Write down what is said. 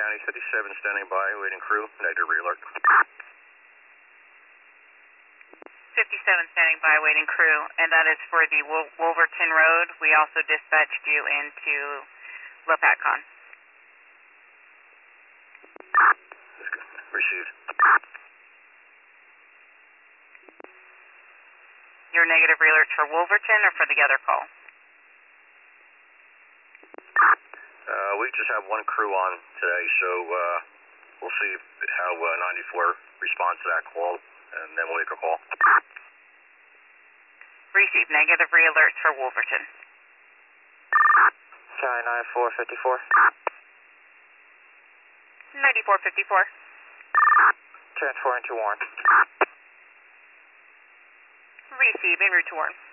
County 57 standing by, waiting crew, negative re-alert. 57 standing by, waiting crew, and that is for the Wolverton Road. We also dispatched you into Lopatcon. Received. Your negative re-alerts for Wolverton or for the other call? We just have one crew on today, so we'll see how 94 responds to that call, and then we'll make a call. Receive negative re-alerts for Wolverton. County 9454. 9454. Transferring to Warren. Receive en route to Warren.